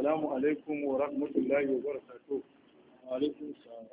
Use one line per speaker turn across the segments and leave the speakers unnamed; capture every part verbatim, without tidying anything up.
السلام عليكم ورحمة الله وبركاته.
وعليكم السلام.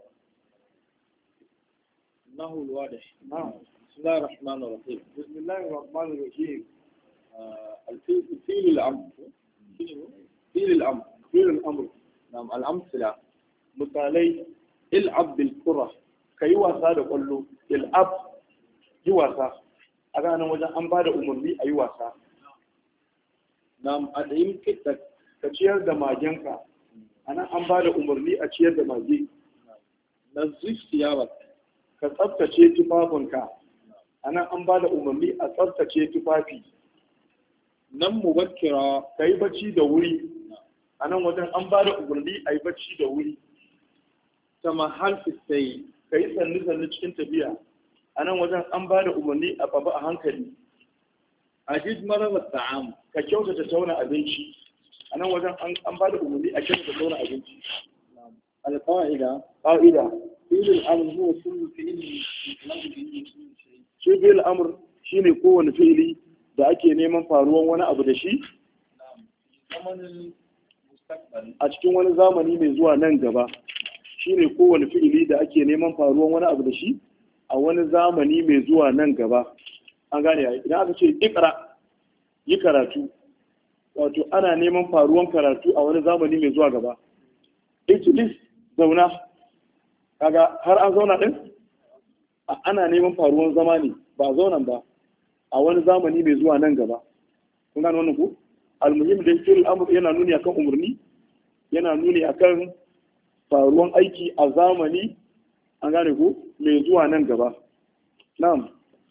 إنه الواضح.
نعم.
بسم الله الرحمن الرحيم.
بسم الله الرحمن الرحيم.
آه الفيل فيل الأمر. فيل الأمر.
فيل الأمر.
نعم الأمثلة.
مثالي العب بالكرة كي واسا da kwallo il'ab yi wasa a ganin wajen an ba da umarni a yi wasa.
Nam ad'im kitak
ka ciyar da magenka anan an ba da umarni a ciyar da mage.
nazif siyabak
ka tsaftace tufafinka anan an ba da umarni a tsaftace tufafi.
nan mubakkira
ka yi bacci da wuri anan wajen an ba da umarni a yi bacci da wuri.
tamahal fi sayy
ka yi sannu sannu cikin tafiya anan wajen an ba da umarni a baba a hankali.
ajid maraba ta'am
ka kyautata tauna abinci a nan wajen an ba da umarni a kyautata tauna abinci.
alqaida
ƙa'ida
fi'l al-amr huwa kullu fi'lin yutlabu bihi kullu shay
shi fi'il amr shine kowane fi'ili da ake neman faruwan wani abu da shi
zamanin mustaqbal
a cikin wani zamani mai zuwa nan gaba. Shine kowane fi'ili da ake neman faruwan wani abu da shi a wani zamani mai zuwa nan gaba. An gane ya idan aka ce ikra yi karatu wato ana neman faruwan karatu a wani zamani mai zuwa gaba. ijlis zauna kaga har an zauna din ana neman faruwan zama ne ba zaunan ba a wani zamani mai zuwa nan gaba. kun gane wannan ku almuhim da fi'il amr yana nuni akan umurni, yana nuni akan faruwan aiki a zamani an gane ku mai zuwa nan gaba. na'am.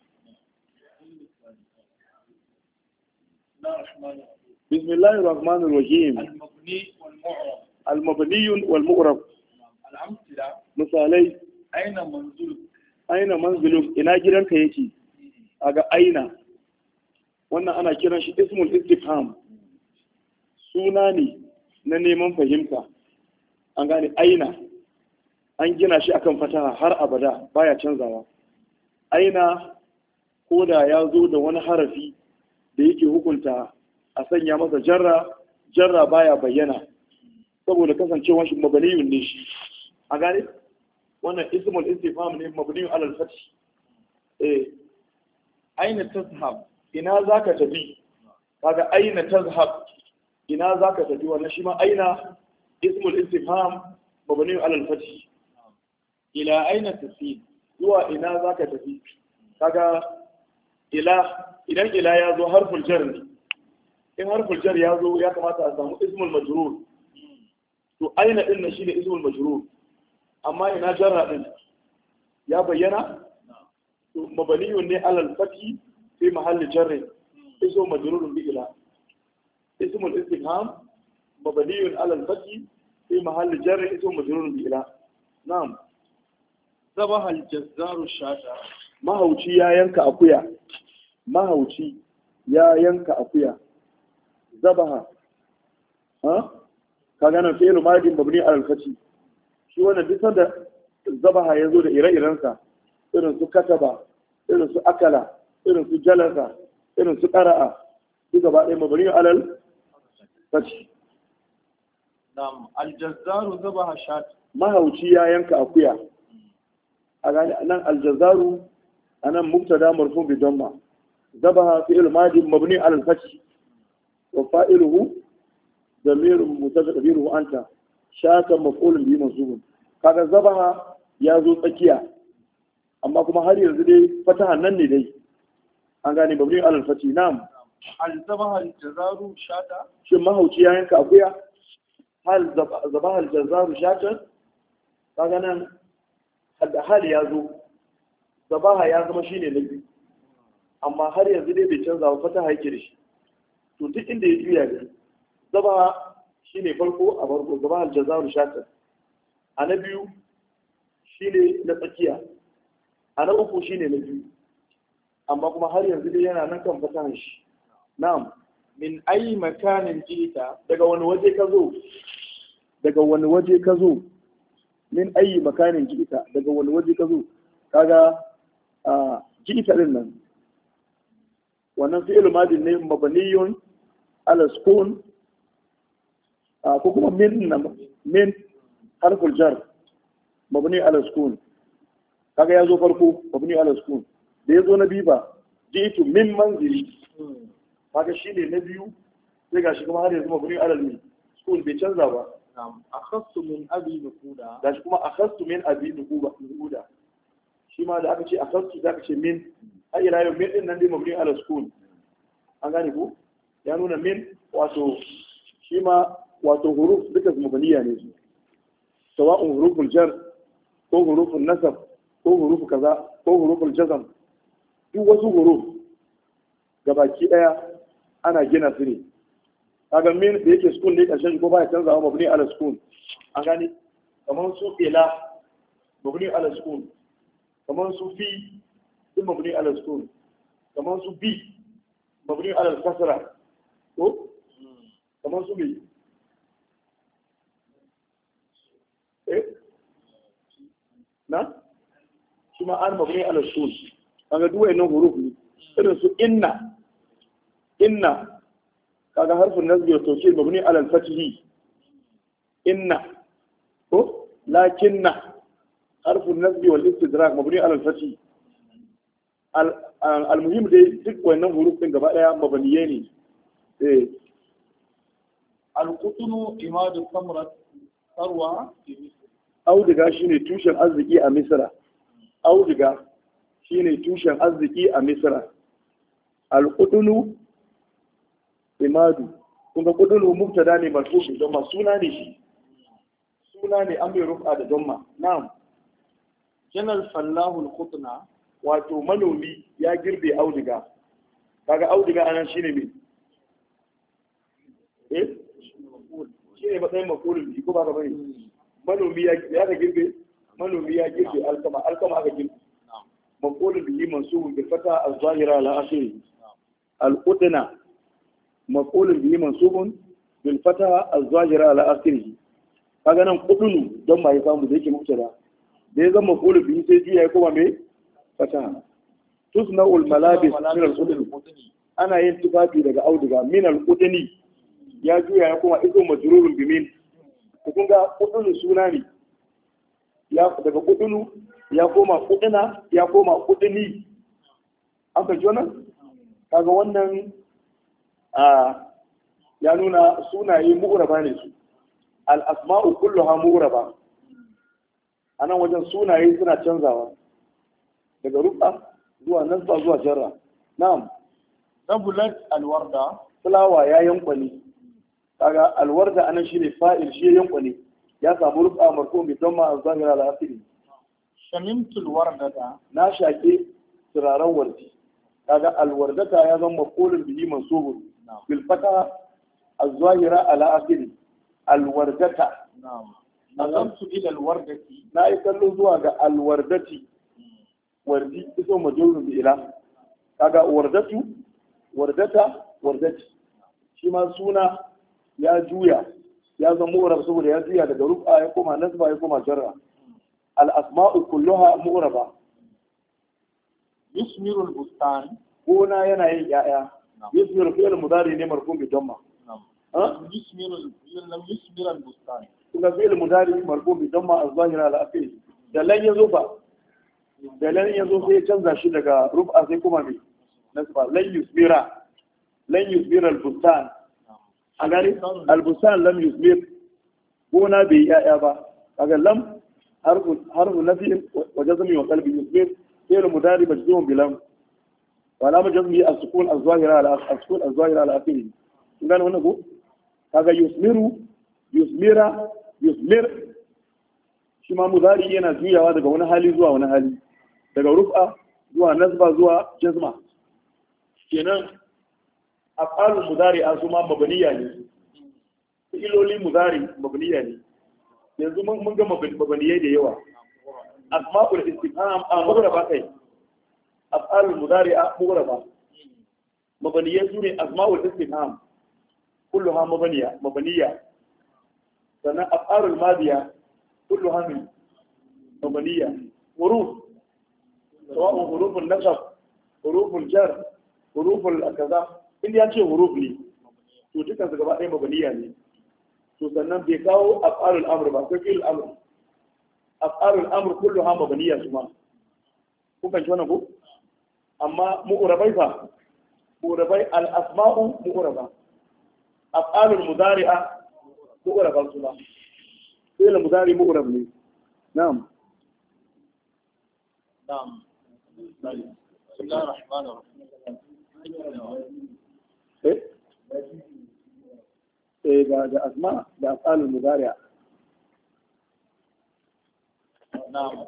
بسم الله الرحمن الرحيم.
المبني والمعرب
المبني والمعرب.
الأمثلة
misalai
أين منزلك
aina manziluk ina gidanka yake aga aina wannan ana kiran shi ismul istifham suna ne na neman fahimta an gane aina an gina shi akan fataha har abada baya canzawa. aina ko da ya zo da wani harafi da yake hukunta a sanya masa jarra jarra baya bayyana saboda kasancewar shi mabaniyun ne shi a gane wannan ismul istifham ne mabniyun alal fath. eh
أين تذهب
ina zaka tafi kaga aina tazhab ina zaka tafi wannan shi ma aina ismul istifham mabniyun alal fath.
إلى أين تسير
zuwa ina zaka tafi kaga ila idan ila ya zo harful jar ne in harful jar ya zo ya kamata a samu ismul majrur to aina din nan shine ismul majrur amma ina jarra din ya bayyana to mabaniyun ne alal fati fi mahalli jarri ismul majrur bi ila ismul istifham mabaniyun alal fati fi mahalli jarri ismul majrur bi ila. na'am.
ذبح الجزار الشاة
mahauci ya yanka akuya mahauci ya yanka akuya zabaha ha kaga nan fi'il madin mabni ala al-fathi shi wannan duk sanda zabaha yazo da ire-irensa irin su kataba irin su akala irin su jalasa irin su qara'a duk gaba ɗaya mabni ala al-fathi.
نعم الجزار ذبح شاة
mahauci ya yanka akuya a gani nan aljazaru anan mubtada marfu bi damma zabaha fi'il madi mabni ala al-fath wa fa'iluhu damir mutaqaddiruhu anta shaka maf'ulun bi mansubun kaga zabaha ya zo tsakiya amma kuma har yanzu dai fataha nan ne dai an gane mabni ala al-fath. na'am.
هل ذبح الجزار شاة
shin mahauci ya yanka akuya hal zabaha aljazaru shatan kaga nan da hali ya zo zabaha ya zama shine na biyu amma har yanzu dai bai canza ba fataha yake da shi to duk inda ya juya ne zabaha shine farko a farko zabaha aljazaru shatan a na biyu shine na tsakiya a na uku shine na biyu amma kuma har yanzu dai yana nan kan fatahan shi. na'am.
من أي مكان جئت
daga wani waje ka zo daga wani waje ka zo min ayi makanin ji'ita daga wani waje ka zo kaga a ji'ita din nan wannan fi'il madin ne mabniyun ala sukun a ko kuma min na min harful jar mabni ala sukun kaga ya zo farko mabni ala sukun da ya zo na biyu ba jitu min manzili kaga shi ne na biyu sai gashi kuma har yanzu mabni ala sukun bai canza ba
akhassu min abi nuquda
gashi kuma akhassu min abi nuquda shi ma da aka ce akhassu da aka ce min har ila yau min din nan dai mabni ala sukun an gane ku ya nuna min wato shi ma wato huruf duka mabniya ne su sawa'un huruful jar ko huruful nasab ko huruf kaza ko huruful jazm duk wasu huruf gabaki daya ana gina su ne kaga min da yake sukun ne karshen ko baya canzawa mabni ala sukun an gane kamar su ila mabni ala sukun kamar su fi din mabni ala sukun kamar su bi mabni ala kasra ko kamar su bi eh na shi ma an mabni ala sukun kaga duk wayannan huruf ne irin su inna inna kaga harfin nasbi wa tawkid mabni ala al-fathi inna ko lakinna harfin nasbi wal istidrak mabni ala al-fathi al-muhim dai duk wannan huruf din gaba daya mabniye ne eh
al-qutnu imadu samrat sarwa
auduga shine tushen arziki a misra auduga shine tushen arziki a misra al-qutnu imadu kun ga kudulu mubtada ne marfu'i don ma suna ne shi suna ne an bai rufa da don ma na'am
janal fallahu al-qutna
wato manomi ya girbe auduga kaga auduga anan shine me eh shine matsayin makulun bi ko ba ka bane manomi ya ya ka girbe manomi ya girbe alkama alkama aka girbe makulun bi mansubun bil fata az-zahira ala akhiri al-qutna مقول به منصوب بالفتحه الظاهره على اخره kaga nan kudunu don ba ya samu da yake mubtada da ya zama maqul bihi sai ji ya koma me fataha tusna'ul malabis min al-qudni ana yin tufafi daga auduga min al-qudni ya juya ya koma izo majrurun bi min kun ga kudunu suna ne ya daga kudunu ya koma kuduna ya koma kudni an fahimci wannan kaga wannan ya nuna sunaye mu'raba ne su al-asma'u kulluha mu'raba anan wajen sunaye suna canzawa daga rufa zuwa nasba zuwa jarra na'am
tabulat alwarda
fulawa ya yankwani kaga alwarda anan shine fa'il shi yankwani ya samu rufa marfu bi damma az-zahira al-akhiri
shamimtul wardata
na shake turaren wardi kaga alwardata ya zama maqulun bihi mansubun bil fata az-zahira ala akhiri alwardata
na'am nazartu ila alwardati
na yi kallo zuwa ga alwardati wardi iso majrurun bi ila kaga wardatu wardata wardati shi ma suna ya juya ya zama mu'rab saboda ya juya daga rufa ya koma nasba ya koma jarra al asma'u kulluha mu'raba
yusmiru al-bustan
gona yana yin ya'ya yusmiru fi'l mudari ne marfu bi damma
ha yusmiru lam yusmiru al-bustan
kuma fi'l mudari marfu bi damma az-zahira ala akhir da lan yazo ba da lan yazo sai ya canza shi daga rufa sai kuma me nasba lan yusmira lan yusmira al-bustan a gari al-bustan lam yusmir gona bai ya'ya ba kaga lam harfu harfu nafi wa jazmi wa qalbi yusmir فعل مضارع مجزوم بلام وعلامة جزمه السكون الظاهرة على السكون الظاهرة على آخره قال هنا هو هذا يثمر يثمر يثمر shi ma mudari yana juyawa daga wani hali zuwa wani hali daga rufa zuwa nasba zuwa jazma kenan afalul mudari a su ma mabaniya ne iloli mudari mabaniya ne yanzu mun ga mabaniyai da yawa asma'ul istifham a mughraba kai af'alul mudari'a mughraba mabaniyan sune asma'ul istifham kulluha mabaniya mabaniya sannan af'alul madiya kulluha mabaniya huruf sawa'un hurufun nasab hurufun jar hurufun kaza in ya ce huruf ne to dukkan su gaba ɗaya mabaniya ne to sannan bai kawo af'alul amr ba akwai fi'il amr af'alul amr kulluha mabniya su ma ku kan ci wannan ko amma mu'rabai fa mu'rabai al asma'u mu'raba af'alul mudari'a mu'raba su ma fi'il mudari mu'rab ne na'am
نعم بسم الله الرحمن الرحيم
ايه ايه ده اسماء ده افعال المضارع
نعم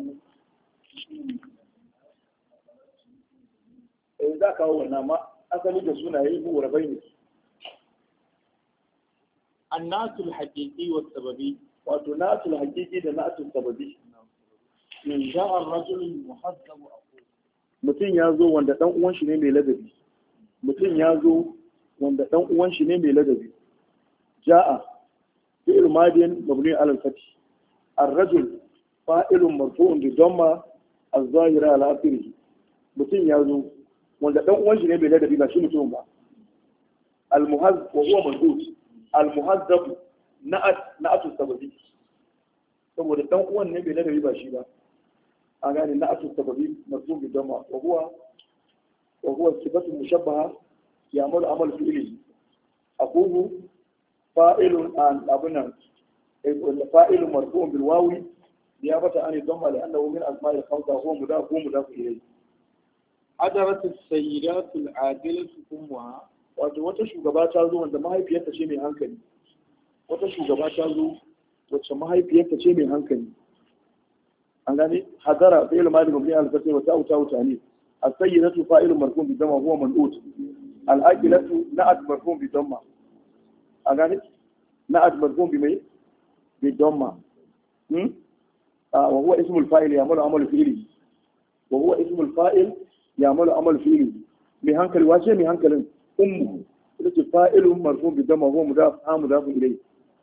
eh za ka wannan ma asali da sunaye mu rabai ne
annatul haqiqi was sababi
wato natul haqiqi da natul sababi
min ja'a ar-rajul muhazzab aqul
mutum ya zo wanda dan uwan shi ne mai ladabi mutum ya zo wanda dan uwan shi ne mai ladabi ja'a fi'l madin mabni ala al-fath ar-rajul fa'ilun marfu'un bi damma az-zahira ala akhirih mutum ya zo wanda dan uwan shi ne mai ladabi ba shi mutum ba al-muhazzab wa huwa mandud al-muhazzab na'at na'atu sababi saboda dan uwan ne mai ladabi ba shi ba a gane na'atu sababi marfu bi damma wa huwa wa huwa sifatu mushabbaha ya'malu amal fi'lihi aqulu fa'ilun an abuna fa'ilun marfu'un bil wawi niyabata an damma li'annahu min asma'il khamsa huwa mudaf huwa mudaf ilayhi
adarat as-sayyidat al-adilat ummuha
wato wata shugaba ta zo wanda mahaifiyarta ce mai hankali wata shugaba ta zo wacce mahaifiyarta ce mai hankali an gane hadara fi'il madi mabni al fath wa ta'u ta'u tani as-sayyidatu fa'ilun marfu'un bi damma huwa man'ut al-aqilatu na'at marfu'un bi damma an gane na'at marfu'un bi mai bi damma hmm wa huwa ismu al-fa'il ya'malu amal fi'li wa huwa ismu al-fa'il ya'malu amal fi'li mai hankali wace mai hankalin ummu ita ce fa'ilun marfu'un bi damma huwa mudaf mudaf ilayhi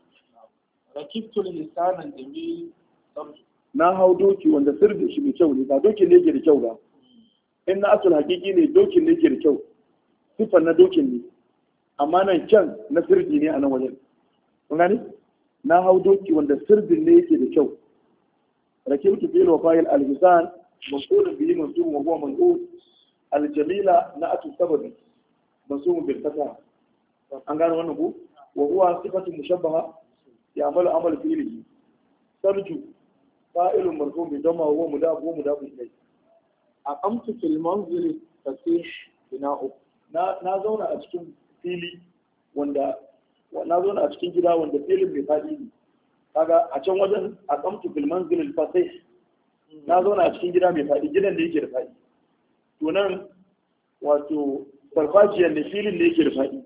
rakibtu lisanan jamil
na hau doki wanda sirrin shi mai kyau ne ba dokin ne yake da kyau ba in na asul hakiki ne dokin ne yake da kyau sifar na dokin ne amma nan kyan na sirri ne a nan wajen kun gani na hau doki wanda sirrin ne yake da kyau rakibtu bil wafa'il al-hisan maf'ul bihi mansub wa huwa man'ut al-jamila na'atu sababi mansub bil fatha an gano wannan ku wa huwa sifatu mushabbaha يعمل عمل فعله سرج فاعل مرفوع بضمه وهو مضاف ومضاف اليه
أقمت في المنزل تصيح بناؤه
na na zauna a cikin fili wanda na zauna a cikin gida wanda filin mai fadi ne kaga a can wajen aqamtu fil manzil al fasih na zauna a cikin gida mai fadi gidan da yake da fadi to nan wato farfajiyar da filin da yake da fadi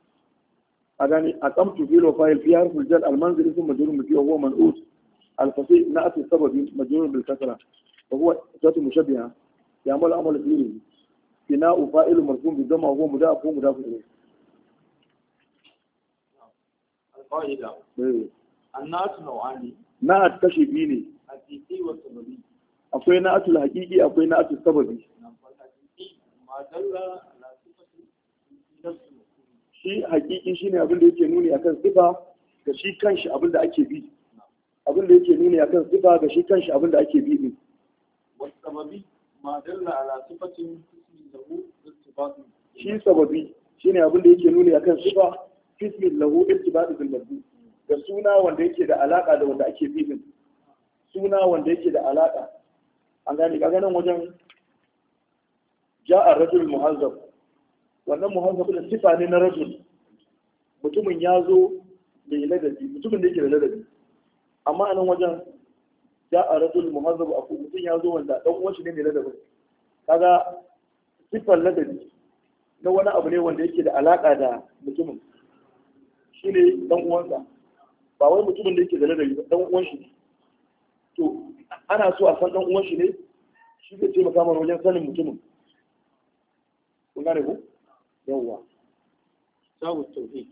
أغاني أقمت في الوفايل في حرف الجر المنزل ثم مجرور فيه وهو منقوص الفصيل نأتي السبب مجرور بالكسرة وهو ذات مشبهة يعمل عمل فيه بناء فاعل مرفوع بالضمة وهو مضاف وهو مضاف إليه.
القاعدة الناس نوعان
نأت كشفيني
حقيقي والسببي
أقوي نأت الحقيقي أقوي نأت السببي
الحقيقي ما دل على صفة نفسه
shi hakiki shine abin da yake nuni akan sifa ga shi kanshi abin da ake bi abin da yake nuni akan sifa ga shi kanshi abin da ake bi din
wasababi ma dalla ala sifatin lahu irtibat
shi sababi shine abin da yake nuni akan sifa ismi lahu irtibat bil madhi ga suna wanda yake da alaka da wanda ake bi din suna wanda yake da alaka an gane kaga nan wajen ja'a rajul muhazzab wannan muhazzab da sifa ne na rajul mutumin ya zo mai ladabi mutumin da yake da ladabi amma a nan wajen ja a rajul muhazzab a mutum ya zo wanda dan uwan shi ne mai ladabi kaga sifar ladabi na wani abu ne wanda yake da alaka da mutumin shi ne dan uwansa ba wai mutumin da yake da ladabi ba dan uwan shi to ana so a san dan uwan shi ne shi zai taimaka mana wajen sanin mutumin kun gane ko yawwa
sabu tauhid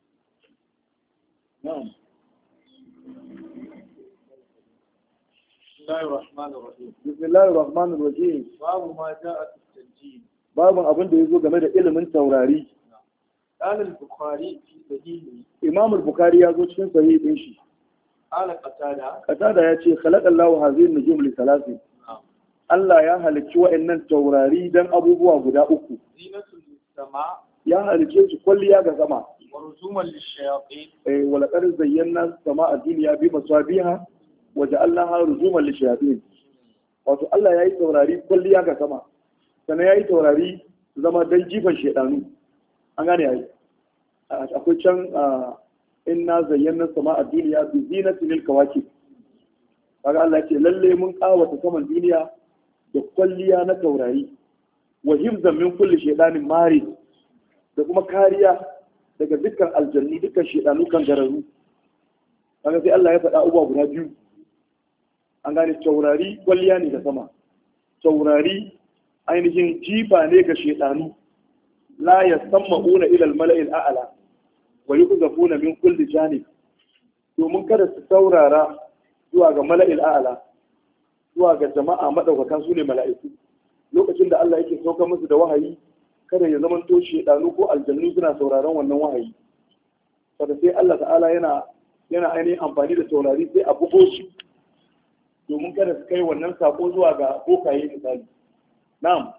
na'am
Bismillahir Rahmanir Rahim.
Bismillahir Rahmanir Rahim.
Babu ma ja'a fi tanjim.
Babun abin da yazo game da ilimin taurari.
Qala al-Bukhari fi sahihi.
Imam al-Bukhari ya zo cikin sahih din shi.
Qala Qatada.
Qatada ya ce khalaqallahu hadhihi an-nujum li thalathin. Allah ya halicci wa'annan taurari dan abubuwa guda uku.
Zinatul sama.
Ya halicce su kwalliya ga sama.
Wa rujuman lish-shayatin.
Eh wa laqad zayyana as-samaa ad-dunya bi masabiha wa ja'alnaha rujuman lish-shayatin. Wato Allah ya yi taurari kwalliya ga sama. Sannan ya yi taurari su zama dan jifan shedanu. An gane yayi. Akwai can inna zayyana as-samaa ad-dunya bi zinatin lil-kawakib. Kaga Allah ya ce lalle mun kawata saman duniya da kwalliya na taurari wa himzan min kulli shaytanin mari da kuma kariya daga dukkan aljanni dukkan shedanu kan gararu. Kaga sai Allah ya faɗa uba guda biyu. An gane taurari kwalliya ne da sama, taurari ainihin jifa ne ga shedanu. La yasamma'una ila al-mala'il a'la wa yuqzafuna min kulli janib, domin kada su saurara zuwa ga mala'il a'la, zuwa ga jama'a madaukaka su ne mala'iku. Lokacin da Allah yake saukar musu da wahayi, kada ya zama to shedanu ko aljannu suna sauraron wannan wahayi. Saboda sai Allah ta'ala yana yana ainihin amfani da taurari sai a bugo shi domin kada su kai wannan sako zuwa ga bokaye misali. Na'am.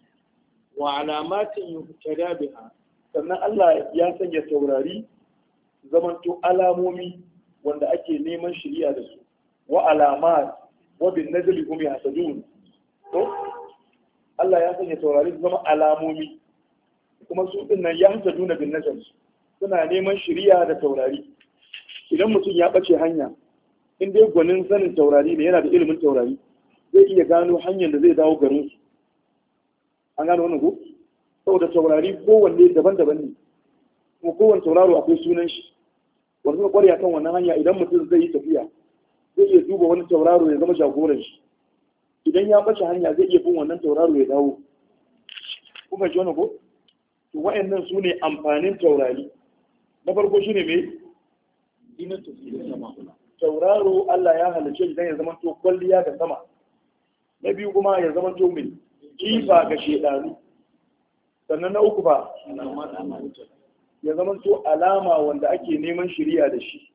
Wa alamatin yuhtada biha.
Sannan Allah ya sanya taurari zamanto alamomi wanda ake neman shiriya da su. Wa alamat wa bin najli hum yahtadun. To Allah ya sanya taurari zama alamomi kuma su din nan yahtaduna bin najm, suna neman shiriya da taurari. Idan mutum ya bace hanya, in dai gwanin sanin taurari ne, yana da ilimin taurari, zai iya gano hanyar da zai dawo garin su. An gano wannan ko? Saboda taurari kowanne daban-daban ne, kuma kowanne tauraro akwai sunan shi. Wanda suka kware kan wannan hanya, idan mutum zai yi tafiya, zai iya duba wani tauraro ya zama jagoran shi. Idan ya bace hanya, zai iya bin wannan tauraro ya dawo. Kuma ji wannan ko? To wa'annan su ne amfanin taurari. Na farko shine me? Zinatu fil sama. Tauraro Allah ya halice shi dan ya zama to kwalliya ga sama. Na biyu kuma ya zama to mai kifa ga shedanu. Sannan na uku ba ya zama to alama wanda ake neman shiriya da shi.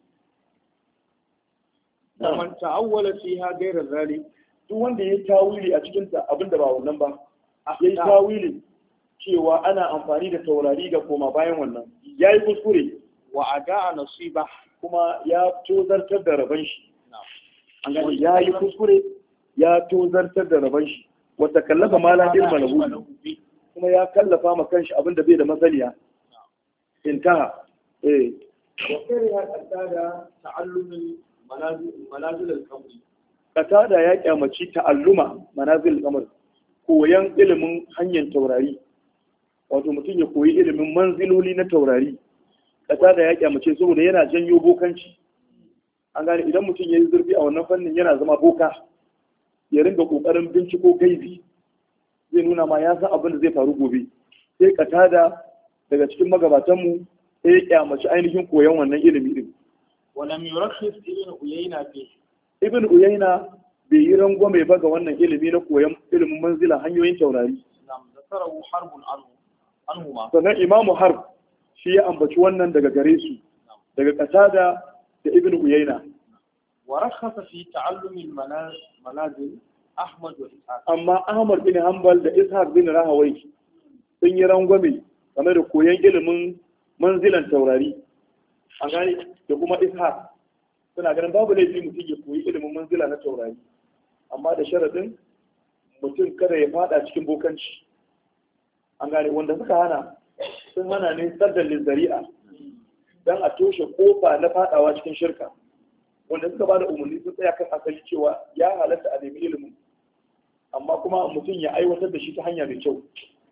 Man ta'awwala fiha ghayra zalik,
duk wanda ya tawili a cikin ta abinda ba wannan ba, yayi tawili cewa ana amfani da taurari da koma bayan wannan, yayi kuskure.
Wa ada'a nasiba,
kuma ya tozartar da rabon shi. An gani ya yi kuskure, ya tozartar da rabon shi. Wata kallafa mala ilma lahu, kuma ya kallafa ma kanshi abin da bai da masaniya. Intaha. Eh.
Wa kariha qatada ta'allumul manazil al-qamri.
Qatada ya kyamaci ta'alluma manazil al-qamr, koyan ilimin hanyar taurari. Wato mutum ya koyi ilimin manziloli na taurari. Kasa da ya kyamace saboda yana janyo bokanci. An gane idan mutum ya yi zurfi a wannan fannin yana zama boka, ya ringa kokarin binciko gaibi, zai nuna ma ya san abin da zai faru gobe. Sai katada daga cikin magabatanmu sai ya kyamaci ainihin koyon wannan ilimi din.
Walam yurakhis ibn Uyayna fi.
Ibn Uyayna bai yi rangwame ba ga wannan ilimi na koyon ilimin manzila hanyoyin taurari.
Nam zakarahu harbun anhu anhuma.
Sannan Imamu Harb shi ya ambaci wannan daga gare su, daga Qatada da Ibn Uyayna.
Wa rakhasa fi ta'allum al-manazil Ahmad wa Ishaq.
Amma Ahmad bin Hanbal da Ishaq bin Rahawai sun yi rangwame game da koyon ilimin manzilan taurari. An gani da kuma Ishaq suna ganin babu laifi mutum ya koyi ilimin manzila na taurari, amma da sharadin mutum kada ya fada cikin bokanci. An gani wanda suka hana sun hana ne saddar zari'a don a toshe kofa na fadawa cikin shirka. Wanda suka ba da umarni sun tsaya kan asali cewa ya halatta a nemi ilimin, amma kuma mutum ya aiwatar da shi ta hanya mai kyau.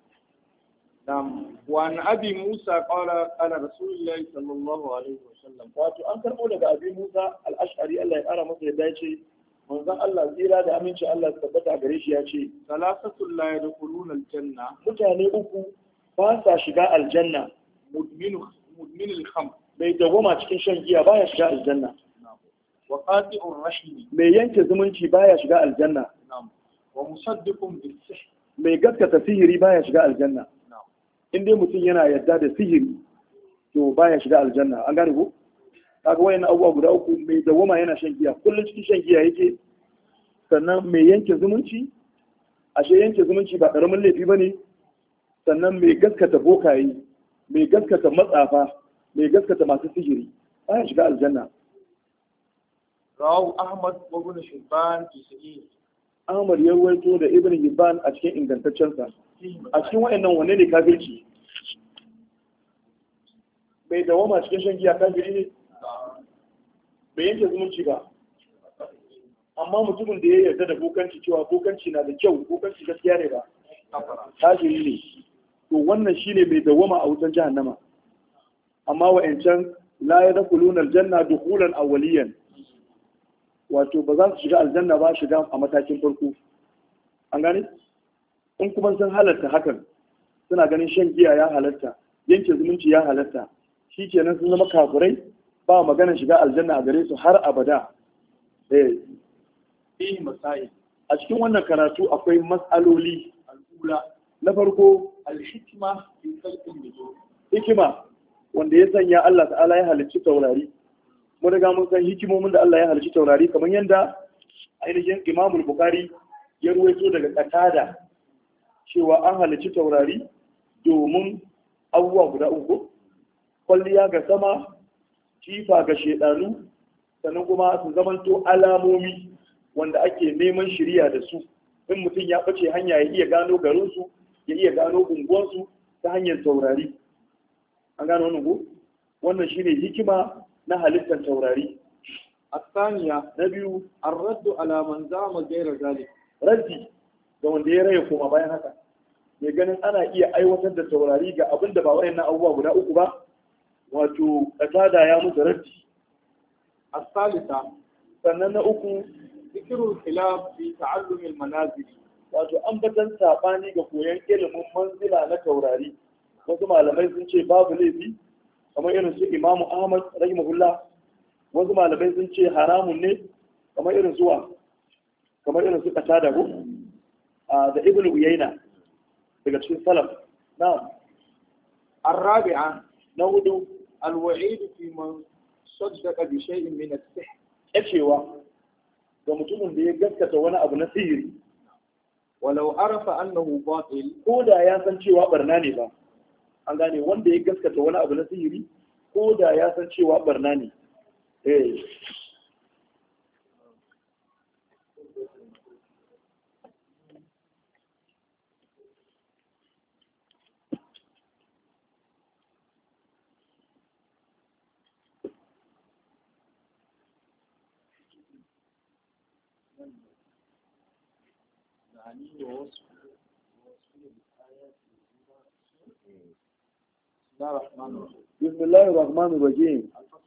Na'am. Wa an Abi Musa qala qala Rasulullahi sallallahu alaihi wasallam.
Wato an karbo daga Abi Musa al-Ash'ari, Allah ya kara masa yadda yace manzon Allah tsira da aminci Allah su tabbata gare shi ya ce
salasatul la yadkhuluna al-janna.
Mutane uku ba sa shiga aljanna.
Mudminu mudmin al-khamr.
Bai dawoma cikin shan giya baya shiga aljanna.
wa qati'ur rahim
mai yanke zumunci baya shiga aljanna
na'am wa musaddiqun bis sihr
mai gaskata sihiri baya shiga aljanna
na'am
in dai mutum yana yarda da sihiri to baya shiga aljanna an gane ko kaga wayannan abubuwa guda uku mai dawama yana shan giya kullum cikin shan giya yake sannan mai yanke zumunci ashe yanke zumunci ba karamin laifi bane sannan mai gaskata bokaye mai gaskata matsafa mai gaskata masu sihiri baya shiga aljanna
rawu ahmad wa ibn hibban fi sahih
Ahmad ya rawaito da Ibn Hibban a cikin ingantaccen sa a cikin wayannan wanne ne kafirci bai dawama cikin shan giya kafiri ne bai yanke zumunci ba amma mutumin da ya yarda da bokanci cewa bokanci na da kyau bokanci gaskiya ne ba kafiri ne to wannan shine mai dawama a wutan jahannama amma wa'ancan la yadkhuluna aljanna dukhulan awwaliyan wato ba za su shiga aljanna ba shiga a matakin farko an gane in kuma sun halarta hakan suna ganin shan giya ya halarta yanke zumunci ya halarta shikenan sun zama kafirai ba maganar shiga aljanna a gare su har abada eh
fi masail
a cikin wannan karatu akwai mas'aloli
al-ula
na farko
al-hikma fi khalqin nujum
hikima wanda ya sanya Allah ta'ala ya halicci taurari mun riga mun san hikimomin da Allah ya halicci taurari kamar yanda ainihin Imam Bukhari ya ruwaito daga Qatada cewa an halicci taurari domin abubuwa guda uku kwalliya ga sama kifa ga shedanu sannan kuma su zamanto alamomi wanda ake neman shiriya da su in mutum ya bace hanya ya iya gano garinsu ya iya gano unguwansu ta hanyar taurari an gano wannan ko wannan shine hikima na halittar taurari
الثانية
نبي
الرد على من زعم غير ذلك
raddi ga wanda ya raya koma bayan haka mai ganin ana iya aiwatar da taurari ga abin da ba wayannan abubuwa guda uku ba wato Qatada ya musu raddi
الثالثة
sannan na uku
ذكر الخلاف في تعلم المنازل
wato ambatan sabani ga koyon ilimin manzila na taurari wasu malamai sun ce babu laifi kamar irin su Imam Ahmad rahimahullah wasu malamai sun ce haramun ne kamar irin zuwa kamar irin su Qatada ko da Ibn Uyayna daga cikin salaf na'am
الرابعة
na hudu
الوعيد في من صدق بشيء من السحر
cewa ga mutumin da ya gaskata wani abu na sihiri
ولو عرف أنه باطل
ko da ya san cewa barna ne ba an gane wanda ya gaskata wani abu na sihiri ko da ya san cewa barna ne eh بسم الله الرحمن الرحيم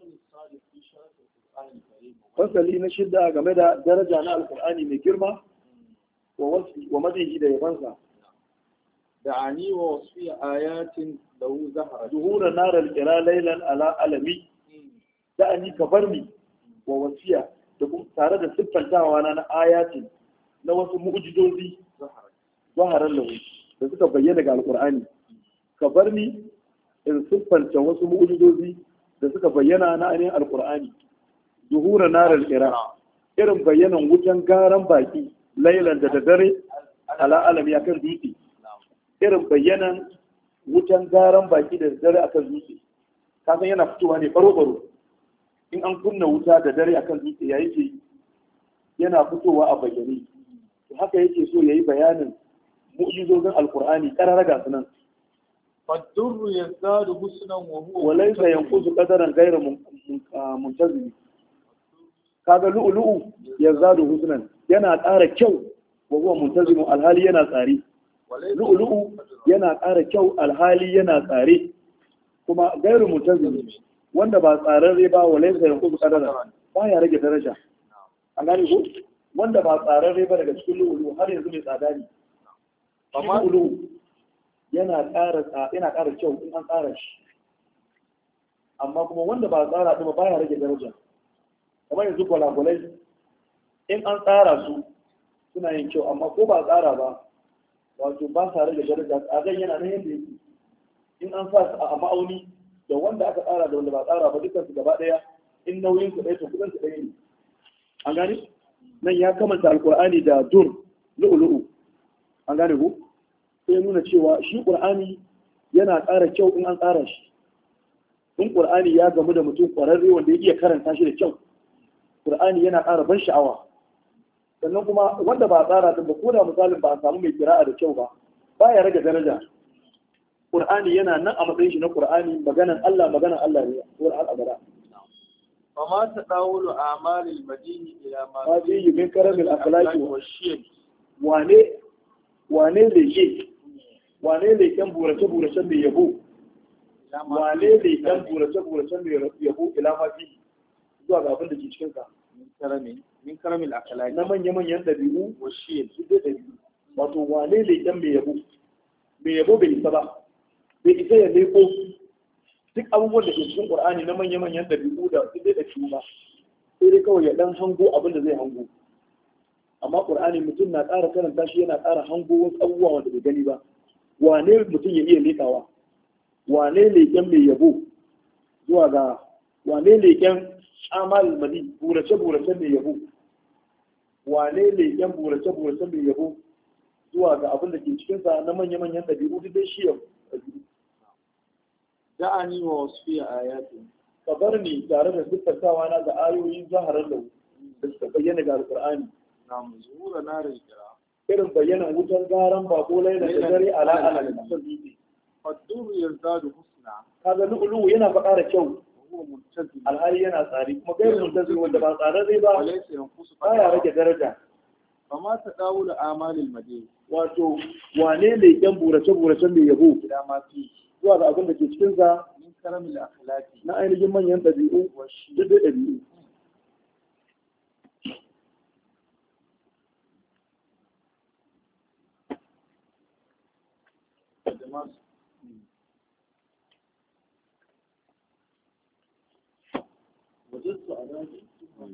fasali na shidda game da daraja na alkur'ani mai girma wa wasfi wa madihi da yabansa
دعاني ووصفي آيات له زهرة
zuhura nar al-qira laylan ala alami da'ani kabarni wa wasiya da kuma tare da siffantawa na na ayatin na wasu mu'jizozi zaharan lahu da suka bayyana ga alkur'ani kabarni in siffanta wasu mu'jizozi da suka bayyana na ainihin alkur'ani zuhura narar kira irin bayyanan wutan garan baki lailan da dare ala alam ya kan dutse irin bayyanan wutan garan baki da dare akan dutse kasan yana fitowa ne baro baro in an kunna wuta da dare akan dutse ya yake yana fitowa a bayyane to haka yake so yayi bayanin mu'jizozin alqur'ani kararraga sunan
فالدر يزداد حسنا وهو
وليس ينقص قدرا غير منتظم kaga lu'lu'u yazadu husnan yana ƙara kyau wa huwa muntazimu alhali yana tsare lu'lu'u yana ƙara kyau alhali yana tsare kuma gairu muntazim wanda ba tsararre ba walaysa yanqusu qadara ba ya rage daraja an gane ko wanda ba tsararre ba daga cikin lu'lu'u har yanzu mai tsada ne amma lu'lu'u yana ƙara yana ƙara kyau in an tsara shi amma kuma wanda ba tsara ba ba ya rage daraja kamar yanzu gwalagwalai in an tsara su suna yin kyau, amma ko ba tsara ba wato ba sa rage daraja, tsadan yana nan yadda yake. In an sa su a ma'auni da wanda aka tsara da wanda ba tsara ba dukkan su gaba daya in nauyin su ɗaya to kudin su ɗaya ne. An gane nan ya kamanta alqur'ani da dur lu'lu'u. An gane ku sai nuna cewa shi qur'ani yana ƙara kyau in an tsara shi. In qur'ani ya gamu da mutum ƙwararre wanda ya iya karanta shi da kyau, qur'ani yana ƙara ban sha'awa. Sannan kuma wanda ba a tsara din ba, ko da misalin ba a samu mai kira'a da kyau ba, baya rage daraja. Qur'ani yana nan a matsayin shi na Qur'ani, maganan Allah maganan Allah ne ko al'abara.
فما تداول أعمال المدين إلى ما
فيه من كرم الأخلاق
والشيم.
wane wane leke wane leken burace-burace mai yabo wane leken burace-burace mai yabo ila ma fi zuwa ga abin da ke cikinsa
min karamin akalaki
na manya-manyan ɗabi'u
wa shi
su dai ɗabi'u. Wato wane leken mai yabo mai yabo bai isa ba, bai isa ya leko duk abubuwan da ke cikin Qur'ani na manya-manyan ɗabi'u da su dai ɗabi'u ba, sai dai kawai ya ɗan hango abin da zai hango. Amma Qur'ani mutum na ƙara karanta shi yana ƙara hango wasu abubuwa wanda bai gani ba. Wane mutum ya iya leƙawa? Wane leƙen mai yabo zuwa ga wane leƙen amal madi burace-burace mai yabo? Wane leƙen burace-burace mai yabo zuwa ga abin da ke cikinsa na manya-manyan ɗabi'u duk dai shi ya ɗabi'u.
da'ani wa wasfiya ayati
Ka bar ni tare da siffantawa na ga ayoyin zaharar da da suka bayyana ga Alƙur'ani.
na zuhura na rikira
Irin bayyanan wutan garan bako laila da dare ala ala da kasar bibi.
fadur yazdadu husna
Kaga lu'ulu yana faɗa da kyau,
huwa muntazim
alhali yana tsari, kuma gairu muntazim wanda ba tsararre ba
walaysa yanqusu
baya rage daraja.
fama tadawul amalil madin
Wato wane ne yan burace-burace mai yabo
ila ma fi
zuwa ga abin da ke cikinsa
min karamil akhlaqi
na ainihin manyan ɗabi'u
wa shi
duk dai ɗabi'u.
وجدت أناجي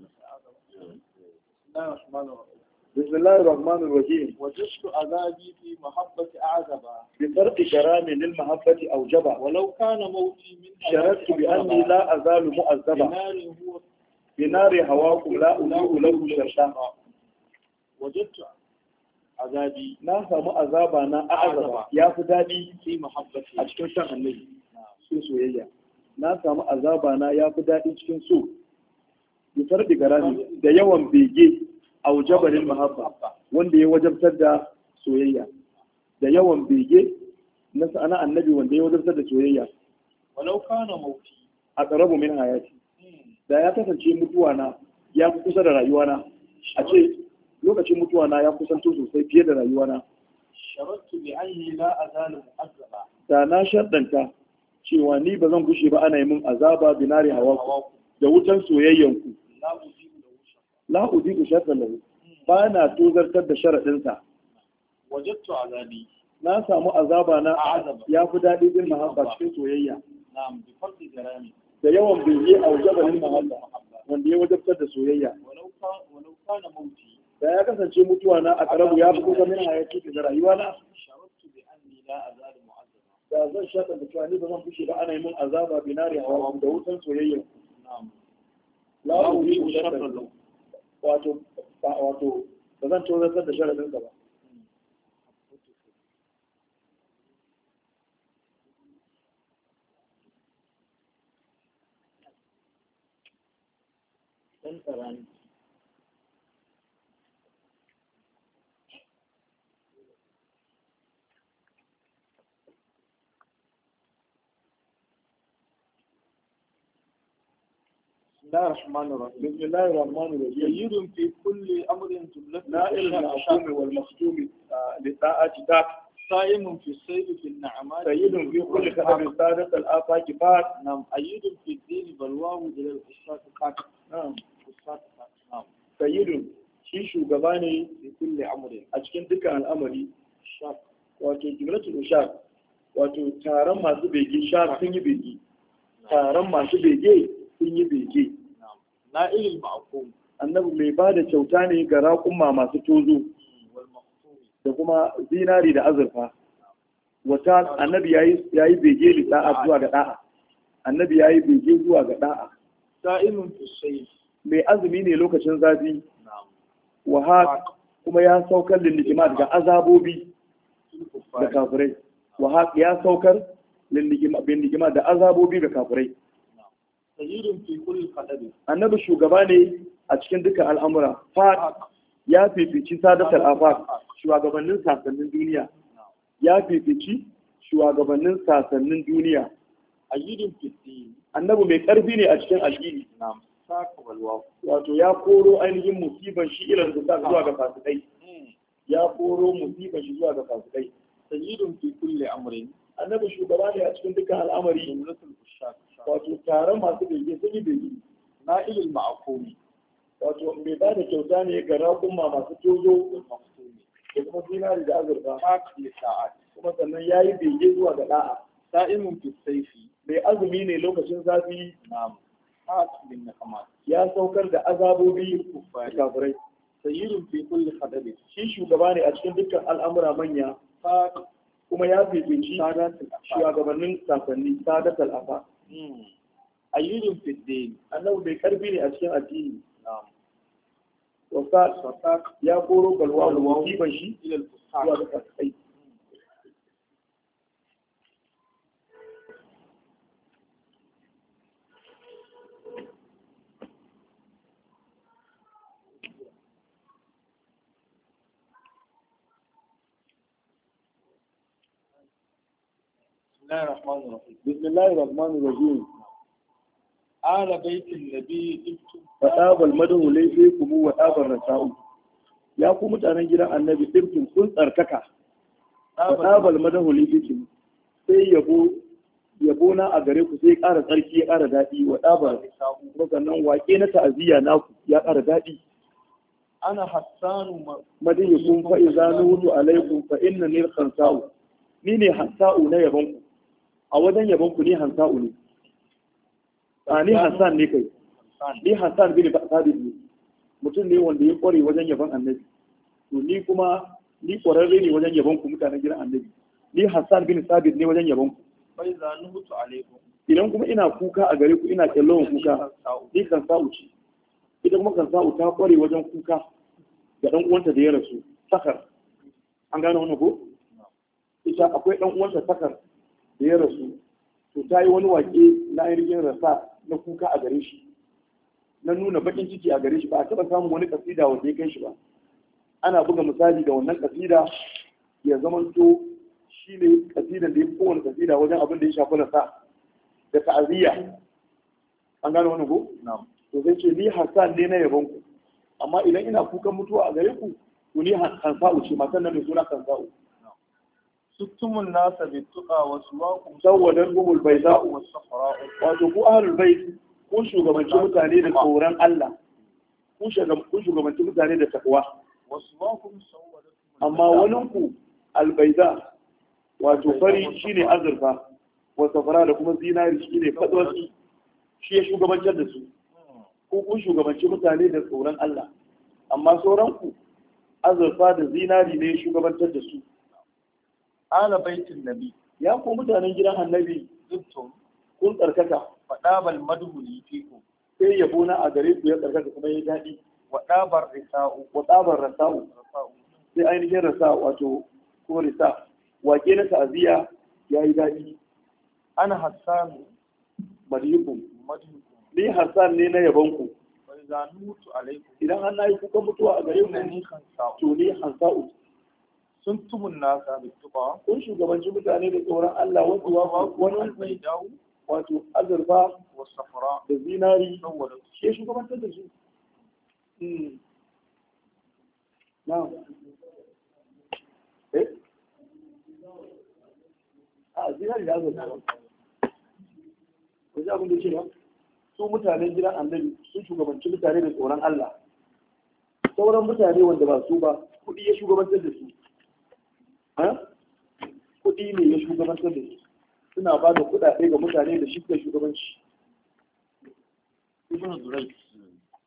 بسم الله الرحمن الرحيم.
وجدت عذابي في محبة أعزبا
بفرق كرام للمحبة أوجبا
ولو كان موتي من
شرطت بأني لا أزال مؤذبا
بنار هو
بنار هواكم لا أضيء له شرطا.
وجدت عذابي
na samu azaba na azaba ya fi daɗi
في محبتي
a cikin san annabi cikin soyayya. Na samu azaba na ya fi daɗi cikin so. Bitar da garami da yawan bege a wajabarin mahabba wanda ya wajabtar da soyayya. Da yawan bege na sa'ana annabi wanda ya wajabtar da soyayya.
ولو كان موتي
A ƙarabu min hayati. Da ya kasance mutuwa na ya fi kusa da rayuwa na. A ce lokacin mutuwa na ya kusanto sosai fiye da rayuwa na.
شرطت بأني لا أزال مؤذبا
Da na shaddanta cewa ni ba zan gushe ba ana yi min azaba binari hawa da wutan soyayyanku.
لا أجيب له شرطا
La uziku shartan lahu. Ba na tozartar da sharaɗinsa.
وجدت عذابي
Na samu azaba na
Azaba.
ya fi daɗi bin mahabba cikin soyayya.
نعم بفرق جرامي
Da yawan bege a wajabarin mahabba wanda ya wajabtar da soyayya.
ولو كان ولو كان موتي
Da ya kasance mutuwa na a karabu ya fi kusa min hayati da rayuwa na.
شرطت بأني لا أزال معذبا
Da zan shaɗa da cewa ni ba zan fushi ba ana yi min azaba binari hawa da wutan soyayya.
نعم
La uziku shartan lahu. Wato ba wato ba zan tozartar da sharaɗinsa ba.
ɗan tsarani بسم الله الرحمن الرحيم
بسم الله الرحمن الرحيم.
جيد في كل أمر جملة
نائل المحكوم والمختوم للطاعة تاك.
صائم في السيد في النعمات
سيد في كل كتاب سادة الآفاق فات.
نعم أيد في الدين بلواه إلى الأستاذ فاتح
نعم.
أستاذ فاتح نعم
سيد shi shugaba ne
في كل أمر
a cikin dukkan al'amari.
شاك
Wato jimlatul ushar, wato taron masu bege shar sun yi bege. Taron masu bege sun yi bege.
نعم na'ilil ma'qum
annabi mai ba da kyauta ne ga raƙumma masu tozo
wal maqsum
da kuma zinari da azurfa wata annabi yayi yayi bege li da'a zuwa ga da'a annabi yayi bege zuwa ga da'a
sa'imun fi sayf
mai azumi ne lokacin zafi
na'am
wa ha kuma ya saukar da ni'imat ga azabobi da kafirai wa ha ya saukar bin ni'ima da azabobi ga kafirai
sayyidun fi kulli qadabi
annabi shugaba ne a cikin dukkan al'amura fa ya fifici sadatul afaq shugabannin sasannin duniya ya fifici shugabannin sasannin duniya
ayyidun fi din
annabi mai karfi ne a cikin addini
na'am saka walwa
wato ya koro ainihin musiban shi ilan da zuwa ga fasikai ya koro musiban shi zuwa ga fasikai
sayyidun fi kulli amrin
annabi shugaba ne a cikin dukkan al'amari
jumlatul ushaq
wato taron masu bege sun yi bege
na'ilil ma'qum
wato mai ba da kyauta ne ga raƙumma masu tozo
maqsum
da kuma zinari da azurfa
haq li sa'at
kuma sannan ya yi bege zuwa ga da'a
sa'imun fi sayfi
mai azumi ne lokacin zafi
na'am haq bin naqamat
ya saukar da azabobi da kafirai
sayyidun fi kulli qadabi
shi shugaba ne a cikin dukkan al'amura manya
haq
kuma ya fifici shugabannin sasanni sadatul afa
ayyidun fi din
annabi mai karfi ne a cikin addini
na'am
wasa ya koro balwa da musiban shi
ila
zuwa
al-fusaq
ga fasikai
بسم الله الرحمن الرحيم
بسم الله الرحمن الرحيم
آل بيت النبي إبتم
فطاب المدhu layfikum wa tabar rasa'u ya ku mutanen gidan annabi dirkin kun tsarkaka fatabal madahu layfikum sai yabo yabo na a gare ku sai ƙara tsarki ya ƙara daɗi wa tabar kuma sannan wake na ta'aziyya naku ya ƙara daɗi
أنا حسان
madihukum fa idza nutu alaykum fa inna nil khansa'u ni ne hansa'u na yabon ku a wajen yabon ku ni hansa'u ne a ni Hassan ne kai ni Hassan bin Sabit ne mutum ne wanda ya kware wajen yabon annabi to ni kuma ni kwararre ne wajen yabon ku mutanen gidan annabi ni Hassan bin Sabit ne wajen yabon ku
فإذا نهت عليكم
idan kuma ina kuka a gare ku ina kyallon kuka ni kan sa'u ce ita kuma kan sa'u ta kware wajen kuka ga dan uwanta da ya rasu sakar an gane wannan ko ita akwai dan uwanta sakar da ya rasu to ta yi wani wake na ainihin rasa na kuka a gare shi na nuna bakin ciki a gare shi ba a taɓa samun wani kasida wanda ya kai shi ba ana buga misali da wannan kasida ya zamanto shi ne kasidan da ya fi kowane kasida wajen abin da ya shafi rasa da ta'aziyya an gane wannan ko to zai ce ni Hassan ne na yabon ku amma idan ina kukan mutuwa a gare ku to ni Hansa'u ce matan nan mai suna Hansa'u
ستم الناس بالتقى وسواكم
sawadan gumul bayda'u
والصفراء
wato ku ahlul bait ku shugabanci mutane da tsoron Allah ku shugabanci mutane da takwa
وسواكم سودتم
amma wani ku albayda wato fari shine azurfa wa safara da kuma zinari shine fadwasi shi ya shugabancar da su ku kun shugabanci mutane da tsoron Allah amma sauran ku azurfa da zinari ne shugabantar da su
آل بيت النبي
ya ku mutanen gidan annabi
زبتم
kun tsarkaka
فداب المدح لي فيكم
sai yabo na a gare ku ya tsarkaka kuma ya daɗi
وداب الرثاء
wa tsabar rasa'u
رثاء
sai ainihin rasa wato ko risa wake na ta'aziyya ya yi daɗi
أنا حسان
madiyukum
مدحكم
ni Hassan ne na yabonku
فإذا نمت عليكم
idan an nayi kuka mutuwa a gare
إنني
ku
خنساء
to ni Hansa'u
سنتم الناس بالتقى
kun shugabanci mutane da tsoron Allah wasu wa wani
البيداء
wato azurfa
والصفراء
da zinari
سودت
shi ya shugabantar da su Hmm. na'am eh a zinari da azurfa ko ji abin da ce ba su mutanen gidan annabi sun shugabanci mutane da tsoron Allah sauran mutane wanda ba su ba kuɗi ya shugabantar da su kuɗi ne ya shugabantar da su suna ba da kuɗaɗe ga mutane da shi ke shugabanci
ibn Zurayk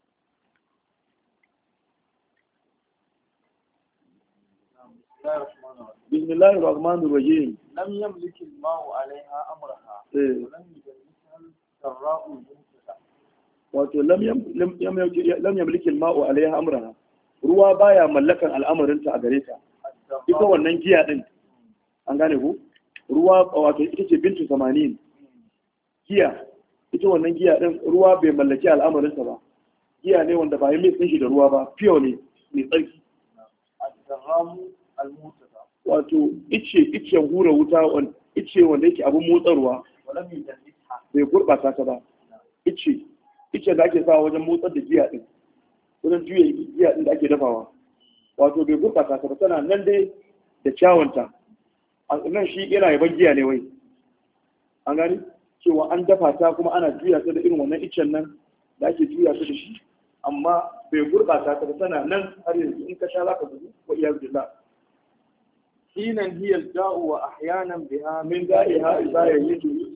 bismillahir rahmanir rahim
lam yamliki al-ma'u 'alayha amraha
eh
lam yujallisa al-sarra'u al-mumtada
wato lam yam lam yam lam yamliki al-ma'u alaiha amraha ruwa baya mallakan al'amarinta a gare ta ita wannan giya din an gane ku ruwa wato ita ce bintu samanin giya ita wannan giya din ruwa bai mallaki al'amarinta ba giya ne wanda ba yi mai shi da ruwa ba fiyo ne mai tsarki
al-sarra'u al-mumtada
wato ice ice hura wuta wanda ice wanda yake abin motsarwa
ولم يجلسها
bai gurbata ta ba ice ice da ake sawa wajen motsar da giya din wajen juya giya din da ake dafawa wato bai gurbata ta ba tana nan dai da kyawunta a nan shi yana yaban giya ne wai an gani cewa an dafa ta kuma ana juya ta da irin wannan icen nan da ake juya ta da shi amma bai gurbata ta ba tana nan har yanzu in ka sha za ka gudu wa iyaz billah
حينا هي الداء وأحيانا بها
min da'iha idza yajidu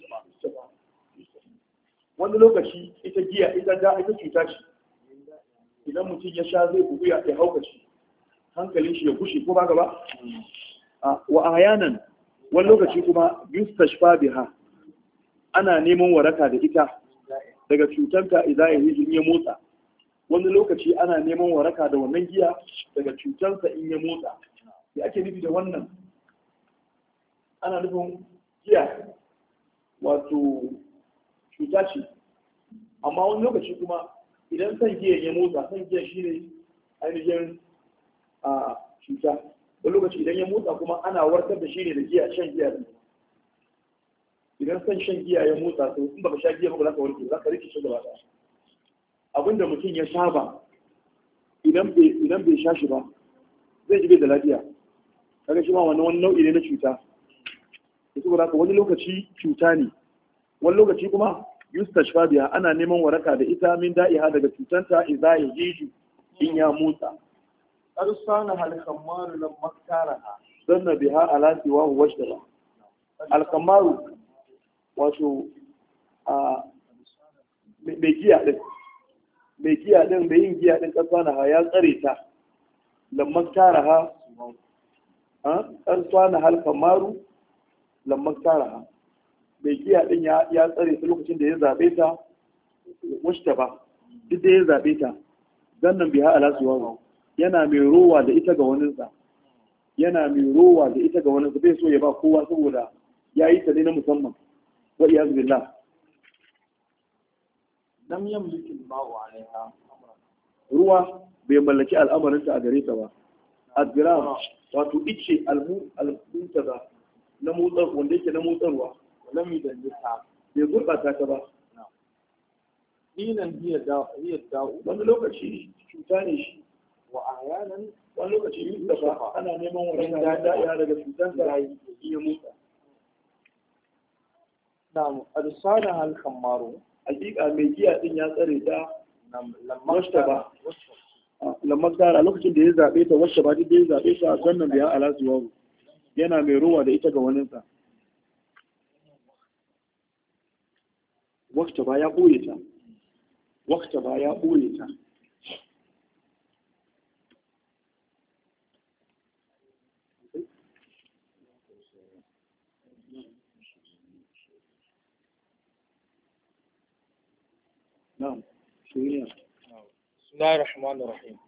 wani lokaci ita giya ita da ita cuta ce idan mutum ya sha zai bugu ya haukaci hankalin shi ya kushe ko ba gaba wa ahyanan wani lokaci kuma yustashfa biha ana neman waraka da ita daga cutarka idan ya hijin ya motsa wani lokaci ana neman waraka da wannan giya daga cutarsa in ya motsa da ake nufi da wannan ana nufin giya wato cuta ce amma wani lokaci kuma idan san giya ya motsa san giya shi ne ainihin a cuta wani lokaci idan ya motsa kuma ana warkar da shi ne da giya shan giya ne idan san shan giya ya motsa to in baka sha giya ba za ka warke za ka rike shi gaba ɗaya abinda mutum ya saba idan bai sha shi ba zai ji bai da lafiya kaga shi ma wannan wani nau'i ne na cuta to saboda haka wani lokaci cuta ne wani lokaci kuma yustashfa biha ana neman waraka da ita min da'iha daga cutanta idza yajiju in ya motsa
arsana hal khamar lam maktaraha
danna biha ala siwa washtara al kamaru wato a mai giya din mai giya din mai yin giya din kasana ya tsare ta lam maktaraha arsana hal kamaru lam maktaraha mai giya din ya tsare ta lokacin da ya zabe ta washta ba duk da ya zabe ta zannan biha ala siwa yana mai rowa da ita ga waninsa yana mai rowa da ita ga waninsa bai so ya ba kowa saboda ya yi ta ne na musamman wa iyaz billah
lam yamliki al-ma'u 'alayha
ruwa bai mallaki al'amarinta a gare ta ba azgram wato ice al-muntaza na motsar wanda yake na motsarwa
lam yudallisa
bai gurbata ta ba
hinan hiya da hiya da
wani lokaci cuta ne shi
wa ahyanan
wani lokaci yin dafa ana neman wani da da'iya daga cutar da iya motsa
nam arsana hal khammaru
hakika mai giya din ya tsare ta
lamma
ba lamar tara lokacin da ya zaɓe ta wacce ba duk da ya zaɓe ta sannan da ya alasu wawu yana mai ruwa da ita ga waninsa wakta ba ya ɓoye ta wakta ba ya ɓoye ta na'am shiriya
بسم الله الرحمن الرحيم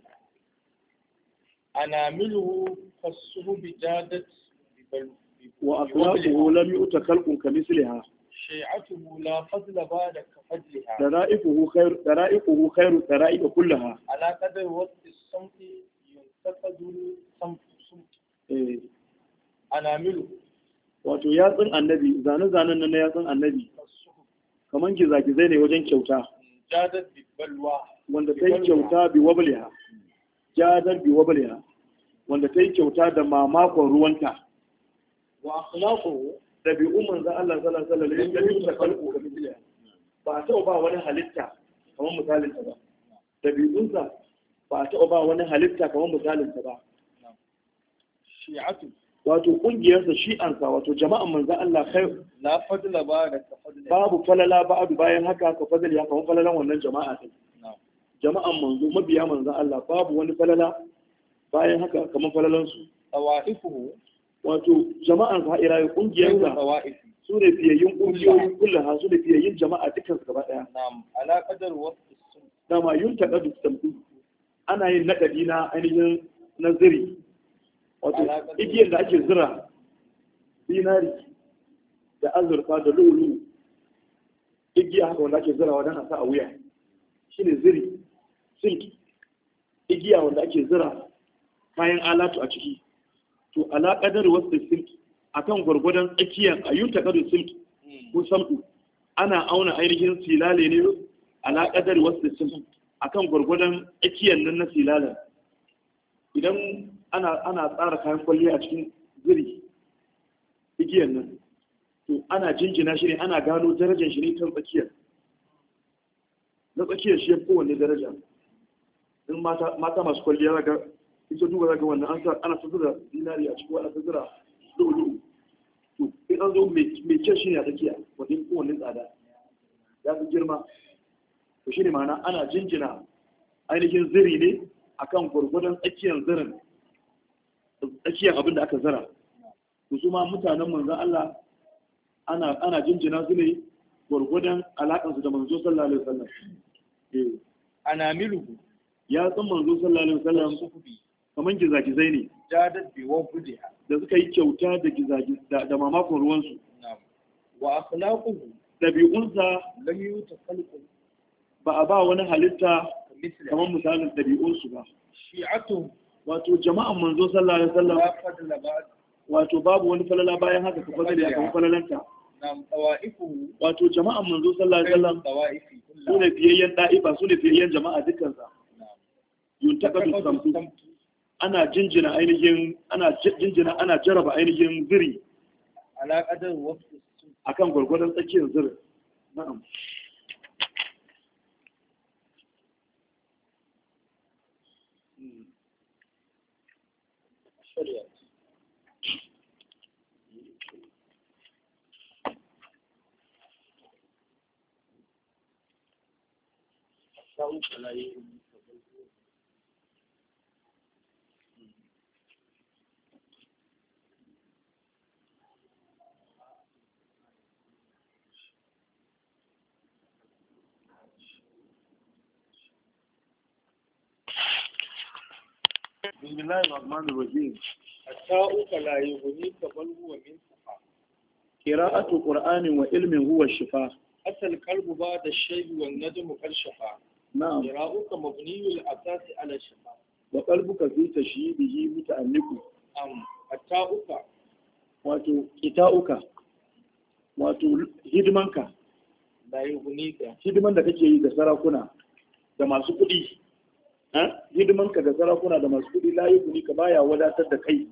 أنامله كالصهب جادت
وأخلاقه لم يؤت خلق كمثلها
شيعته لا فضل بعد كفضلها
درائفه خير درائفه خير الدرائف كلها
على قدر وقت الصمت ينتقد الصمت أنامله wato yatsun annabi zane-zanen nan na yatsun annabi kaman gizagizai ne wajen kyauta jadar balwa
wanda ta yi kyauta bi wabliha jadar bi wabliha wanda ta yi kyauta da mamakon ruwanta
wa akhlaqu
da bi umman za Allah sallallahu alaihi wasallam ya ta kalku kamar biliya ba ta ba wani halitta kamar misalin ta ba da bi unsa ba ta ba wani halitta kamar misalin ta ba
shi'atu
wato kungiyarsa shi'ansa wato jama'an manzan Allah kai
la fadla ba da ka fadla
babu falala ba'du bayan haka ka fadla ya kawo falalan wannan jama'a din jama'an manzo mabiya manzan Allah babu wani falala bayan haka kamar falalan su
tawaifuhu
wato jama'an fa'ira kungiyar sa
tawaifi
su ne fiyayyun kungiyoyin kullaha su ne fiyayyun jama'a dukkan su gaba daya
na'am ala qadar wasf
dama yun taqaddu tamdu ana yin nakadi na ainihin naziri wato igiyar da ake zira dinari da azurfa da lulu igiya haka wanda ake zira wadanda sa a wuya shine ziri silki igiya wanda ake zira kayan alatu a ciki to ala qadar wasf silki akan gwargwadon tsakiyar ayyun taqaddu silki ko samdu ana auna ainihin silale ne ala qadar wasf silki akan gwargwadon tsakiyar nan na silalar idan ana ana tsara kayan kwalliya a cikin ziri igiyar nan to ana jinjina shi ne ana gano darajar shi ne kan tsakiyar na tsakiyar shi ya fi kowanne daraja in mata masu kwalliya zaga in ta duba zaga wannan an sa ana sazura dinari a cikin wani sazura lulu to in an zo mai kyau shi ne a tsakiya wanda ya fi kowanne tsada ya fi girma to shi ne ma'ana ana jinjina ainihin ziri ne akan gwargwadon tsakiyar zirin tsakiyar abin da aka zara to su ma mutanen manzan Allah ana ana jinjina su ne gwargwadon alaƙansu da manzo sallallahu alaihi wasallam eh
ana milu
ya san manzo sallallahu alaihi wasallam kaman gizagizai ne
jadat bi wa budiha
da suka yi kyauta da gizagiz da, da mamakon ruwan su
wa akhlaquhu
dabi'unsa
lam yutakalqu
ba a ba wani halitta kamar misalin dabi'unsu ba
shi'atu
wato jama'an manzo sallallahu alaihi wasallam
la fadla ba'd
wato babu wani falala bayan haka ka fadala ya kan falalanta
nam tawaifu
wato jama'an manzo sallallahu alaihi wasallam
tawaifi
su ne fiyayyen da'iba su ne fiyayyen jama'a dukkan sa yuntaqadu samtu ana jinjina ainihin ana jinjina ana jaraba ainihin ziri
ala qadar wasf
akan gurgurdan tsakiyar ziri na'am
shari'a
بسم الله الرحمن الرحيم
التاء لا يغنيك بل هو من صفا
قراءة قرآن وعلم هو الشفاء
أتى القلب بعد الشيب والندم كالشفاء
نعم
قراءتك مبني الأساس على الشفاء
وقلبك في تشييده متأنق
أم التاء
wato kita'uka wato hidimanka
la yughnika
hidiman da kake yi ga sarakuna da masu kuɗi hidimanka ga sarakuna da masu kuɗi la yughnika baya wadatar da kai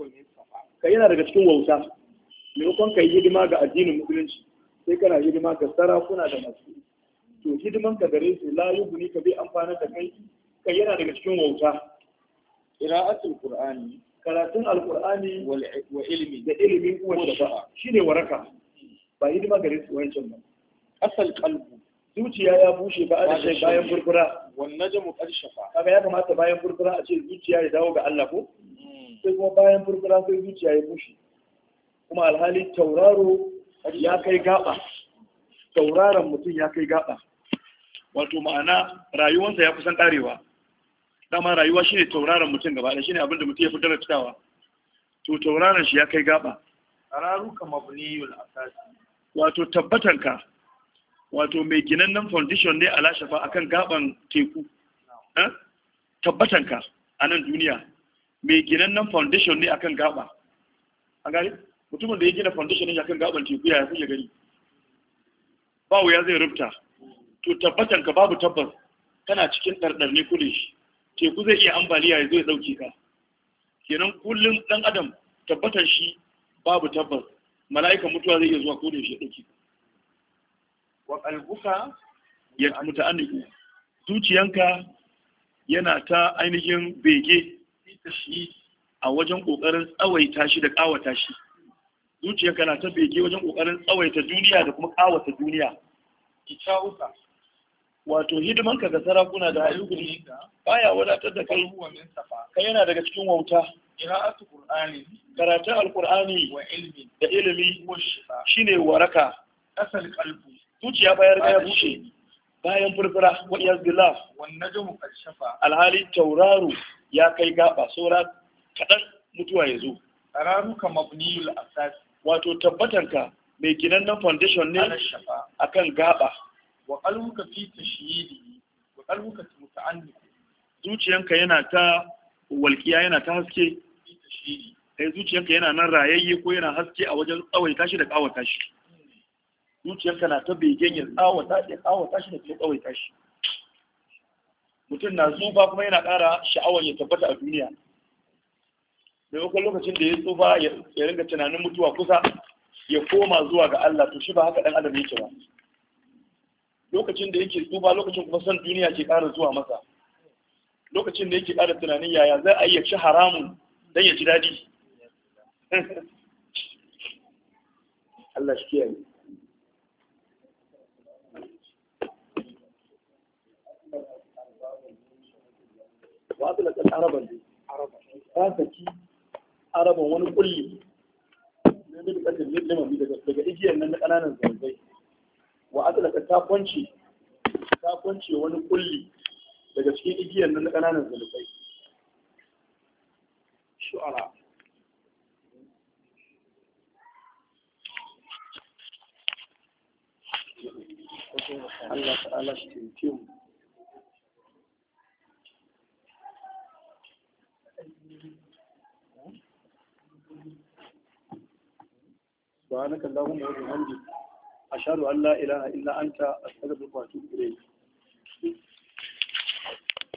kai yana daga cikin wauta maimakon kai hidima ga addinin musulunci sai kana hidima ga sarakuna da masu kuɗi to hidimanka gare su la yughnika bai amfana da kai kai yana daga cikin wauta
qira'atul qur'ani
karatun alkur'ani
wa ilmi
da ilimin kuwa shafa shine waraka ba hidima gare su wancan ba
asal qalbu
zuciya ya bushe ba a da bayan furfura
wan najmu qad shafa
kaga ya kamata bayan furfura a ce zuciya ya dawo ga Allah ko sai kuma bayan furfura sai zuciya ya bushe kuma alhali tauraro ya kai gaba tauraron mutum ya kai gaba wato ma'ana rayuwarsa ya kusan karewa dama rayuwa shine tauraron mutum gaba da shine abin da mutum ya fi darajtawa to tauraron shi ya kai gaba
qararuka mabniyul asas
wato tabbatanka wato mai ginannen foundation ne ala shafa akan gaban teku eh tabbatanka a nan duniya mai ginannen foundation ne akan gaba a gari mutumin da ya gina foundation ne akan gaban teku ya fi ya gani ba wuya zai rubuta to tabbatanka babu tabbas kana cikin dardar ne kudin shi teku zai iya ambaliya ya zo ya dauke ka kenan kullum dan adam tabbatar shi babu tabbas mala'ikan mutuwa zai iya zuwa ko da shi ya dauke ka
wa qalbuka
ya muta'anniku zuciyanka yana ta ainihin bege shi a wajen kokarin tsawaita shi da kawata shi zuciyanka na ta bege wajen kokarin tsawaita duniya da kuma kawata duniya
kitauka
wato hidimanka ga sarakuna da ayyukan baya wadatar da kai
wa min safa
kai yana daga cikin wauta
qira'atu qur'ani
karatun alqur'ani
wa ilmi
da ilimi
wa shifa
shine waraka
asal qalbu
zuciya bayar ga ya bushe bayan furfura wa iyaz billah
wan najmu qad shafa
alhali tauraro ya kai gaba saura kadan mutuwa yazo
qararuka mabniyul asas
wato tabbatanka mai ginannen foundation ne
ala shafa
akan gaba
wa qalbuka fi tashyidi wa qalbuka muta'anniq
zuciyanka yana ta walkiya yana ta haske
fi tashyidi
kai zuciyanka yana nan rayayye ko yana haske a wajen tsawaita shi da kawata shi zuciyanka na ta begen ya tsawata ya kawata shi da kuma tsawaita shi mutum na tsufa kuma yana ƙara sha'awar ya tabbata a duniya maimakon lokacin da ya tsufa ya ringa tunanin mutuwa kusa ya koma zuwa ga Allah to shi ba haka dan adam yake ba lokacin da yake tsufa lokacin kuma san duniya ke ƙara zuwa masa lokacin da yake ƙara tunanin yaya za a iya ci haramun dan ya ji daɗi Allah shi kiyaye wa asala kan araban araban ta saki araban wani kulli ne da kasar limami daga daga igiyar nan na kananan zanzai wa asala ta kwance ta kwance wani kulli daga cikin igiyar nan na kananan zanzai shu'ara Allah ta'ala shi taimake mu سبحانك اللهم وبحمدك أشهد أن لا إله إلا أنت أستغفرك وأتوب إليك